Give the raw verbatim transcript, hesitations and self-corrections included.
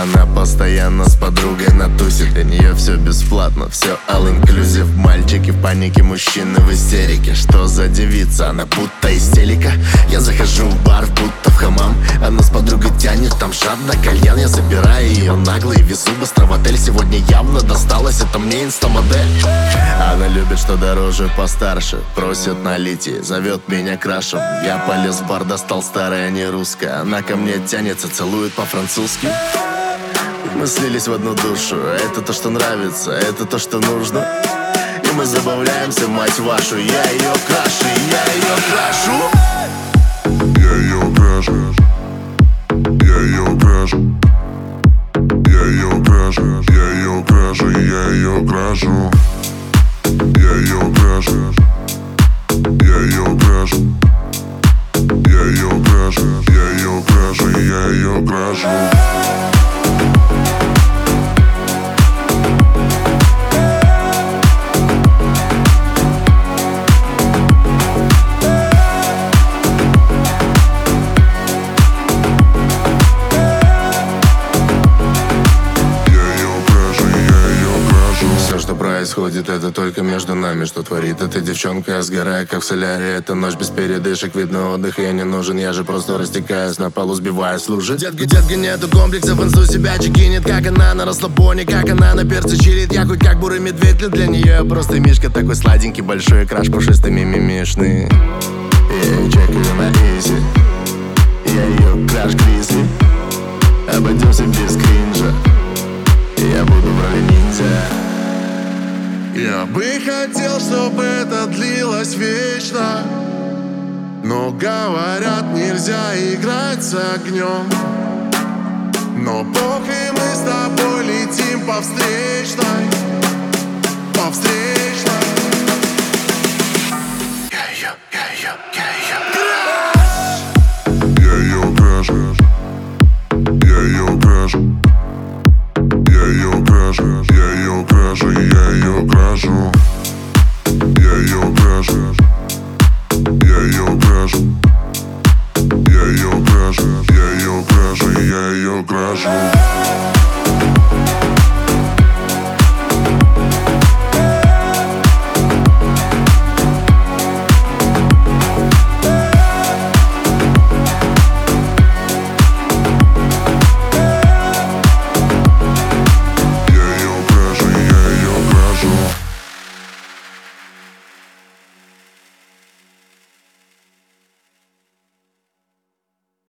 Она постоянно с подругой на тусе. Для нее все бесплатно, все all-inclusive. Мальчики в панике, мужчины в истерике. Что за девица, она будто истерика. Я захожу в бар, будто в хамам. Она с подругой тянет, там жадно кальян. Я забираю ее нагло и везу быстро в отель. Сегодня явно досталось, это мне инстамодель. Она любит, что дороже, постарше. Просит налить ей, зовет меня крашем. Я полез в бар, достал старое, не русское. Она ко мне тянется, целует по-французски. Мы слились в одну душу. Это то, что нравится, это то, что нужно. И мы забавляемся, мать вашу. Я ее крашу, я ее крашу. Я ее крашу. Я ее крашу. Я ее крашу. Я ее крашу. Я ее крашу. Я ее крашу. Я ее крашу. Я ее крашу. Я ее крашу. Я ее крашу. Происходит это только между нами. Что творит эта девчонка, я сгораю как в соляре. Это ночь без передышек, видно отдых я не нужен. Я же просто растекаюсь на полу, сбиваясь лужи. Детка, детка, нету комплексов, инсту себя чекинет. Как она на расслабоне, как она на перце чилит. Я хоть как бурый медведь, для нее я просто мишка. Такой сладенький, большой краш, пушистый, мимимишный. Я ее чекаю на изи. Я ее краш гризли. Обойдемся без кринжа. Я буду в роли ниндзя. Я бы хотел, чтобы это длилось вечно, но говорят, нельзя играть с огнем. Но бог, и мы с тобой летим по встречной, по встречной.